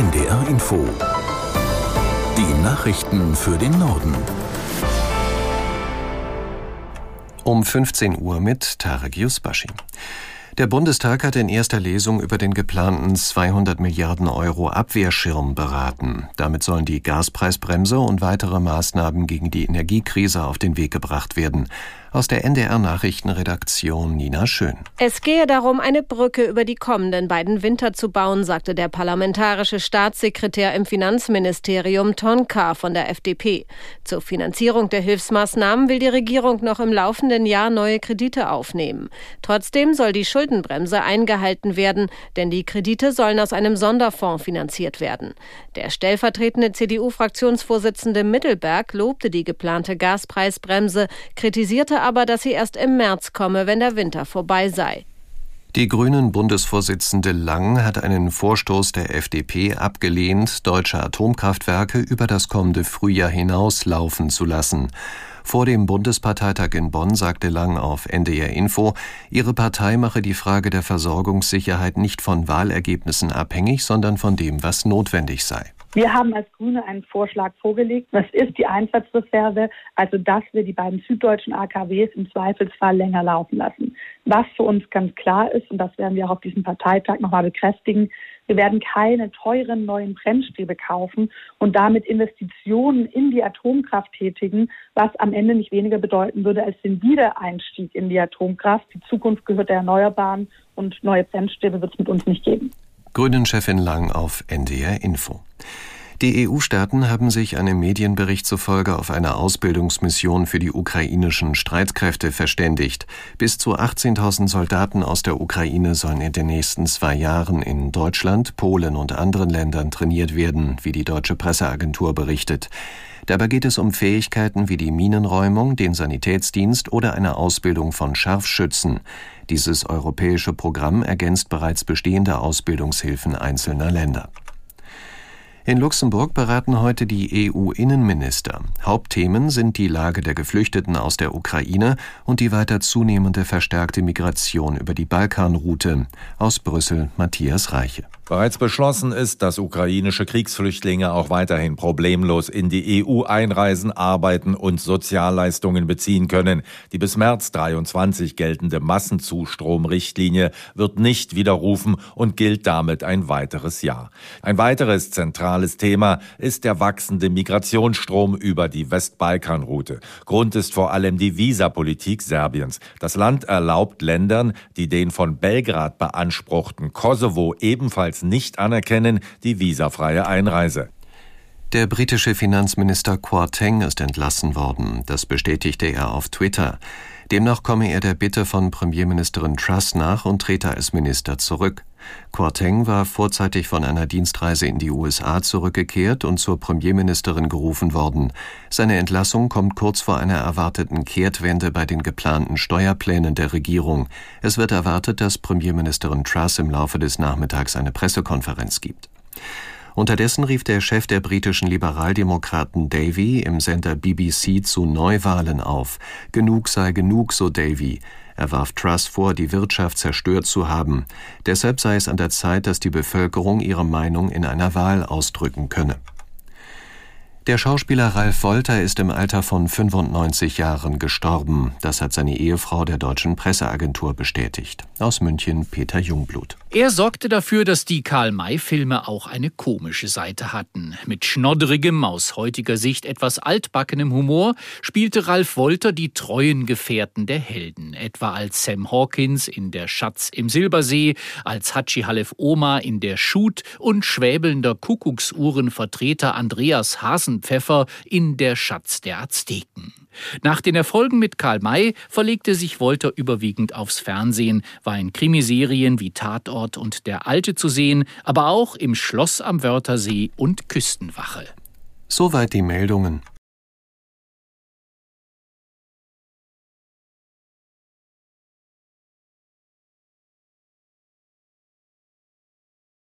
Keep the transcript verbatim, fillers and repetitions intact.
N D R Info. Die Nachrichten für den Norden. Um fünfzehn Uhr mit Tarek Yusbashi. Der Bundestag hat in erster Lesung über den geplanten zweihundert Milliarden Euro Abwehrschirm beraten. Damit sollen die Gaspreisbremse und weitere Maßnahmen gegen die Energiekrise auf den Weg gebracht werden. Aus der N D R-Nachrichtenredaktion Nina Schön. Es gehe darum, eine Brücke über die kommenden beiden Winter zu bauen, sagte der parlamentarische Staatssekretär im Finanzministerium Tonka von der F D P. Zur Finanzierung der Hilfsmaßnahmen will die Regierung noch im laufenden Jahr neue Kredite aufnehmen. Trotzdem soll die Schuldenbremse eingehalten werden, denn die Kredite sollen aus einem Sonderfonds finanziert werden. Der stellvertretende C D U-Fraktionsvorsitzende Mittelberg lobte die geplante Gaspreisbremse, kritisierte aber, dass sie erst im März komme, wenn der Winter vorbei sei. Die Grünen-Bundesvorsitzende Lang hat einen Vorstoß der F D P abgelehnt, deutsche Atomkraftwerke über das kommende Frühjahr hinaus laufen zu lassen. Vor dem Bundesparteitag in Bonn sagte Lang auf N D R Info, ihre Partei mache die Frage der Versorgungssicherheit nicht von Wahlergebnissen abhängig, sondern von dem, was notwendig sei. Wir haben als Grüne einen Vorschlag vorgelegt. Das ist die Einsatzreserve, also dass wir die beiden süddeutschen A K Ws im Zweifelsfall länger laufen lassen. Was für uns ganz klar ist, und das werden wir auch auf diesem Parteitag nochmal bekräftigen, wir werden keine teuren neuen Brennstäbe kaufen und damit Investitionen in die Atomkraft tätigen, was am Ende nicht weniger bedeuten würde als den Wiedereinstieg in die Atomkraft. Die Zukunft gehört der Erneuerbaren und neue Brennstäbe wird es mit uns nicht geben. Grünen-Chefin Lang auf N D R Info. Die E U-Staaten haben sich einem Medienbericht zufolge auf eine Ausbildungsmission für die ukrainischen Streitkräfte verständigt. Bis zu achtzehntausend Soldaten aus der Ukraine sollen in den nächsten zwei Jahren in Deutschland, Polen und anderen Ländern trainiert werden, wie die deutsche Presseagentur berichtet. Dabei geht es um Fähigkeiten wie die Minenräumung, den Sanitätsdienst oder eine Ausbildung von Scharfschützen. Dieses europäische Programm ergänzt bereits bestehende Ausbildungshilfen einzelner Länder. In Luxemburg beraten heute die E U-Innenminister. Hauptthemen sind die Lage der Geflüchteten aus der Ukraine und die weiter zunehmende verstärkte Migration über die Balkanroute. Aus Brüssel Matthias Reiche. Bereits beschlossen ist, dass ukrainische Kriegsflüchtlinge auch weiterhin problemlos in die E U einreisen, arbeiten und Sozialleistungen beziehen können. Die bis März dreiundzwanzig geltende Massenzustromrichtlinie wird nicht widerrufen und gilt damit ein weiteres Jahr. Ein weiteres zentrales Thema ist der wachsende Migrationsstrom über die Westbalkanroute. Grund ist vor allem die Visapolitik Serbiens. Das Land erlaubt Ländern, die den von Belgrad beanspruchten Kosovo ebenfalls nicht anerkennen, die visafreie Einreise. Der britische Finanzminister Kwarteng ist entlassen worden. Das bestätigte er auf Twitter. Demnach komme er der Bitte von Premierministerin Truss nach und trete als Minister zurück. Kwarteng war vorzeitig von einer Dienstreise in die U S A zurückgekehrt und zur Premierministerin gerufen worden. Seine Entlassung kommt kurz vor einer erwarteten Kehrtwende bei den geplanten Steuerplänen der Regierung. Es wird erwartet, dass Premierministerin Truss im Laufe des Nachmittags eine Pressekonferenz gibt. Unterdessen rief der Chef der britischen Liberaldemokraten Davey im Sender B B C zu Neuwahlen auf. Genug sei genug, so Davey. Er warf Truss vor, die Wirtschaft zerstört zu haben. Deshalb sei es an der Zeit, dass die Bevölkerung ihre Meinung in einer Wahl ausdrücken könne. Der Schauspieler Ralf Wolter ist im Alter von fünfundneunzig Jahren gestorben. Das hat seine Ehefrau der deutschen Presseagentur bestätigt. Aus München Peter Jungblut. Er sorgte dafür, dass die Karl-May-Filme auch eine komische Seite hatten. Mit schnodderigem, aus heutiger Sicht etwas altbackenem Humor spielte Ralf Wolter die treuen Gefährten der Helden. Etwa als Sam Hawkins in Der Schatz im Silbersee, als Hatschi Halef Omar in Der Schut und schwäbelnder Kuckucksuhrenvertreter Andreas Hasenpfeffer in Der Schatz der Azteken. Nach den Erfolgen mit Karl May verlegte sich Wolter überwiegend aufs Fernsehen, war in Krimiserien wie Tatort und Der Alte zu sehen, aber auch im Schloss am Wörthersee und Küstenwache. Soweit die Meldungen.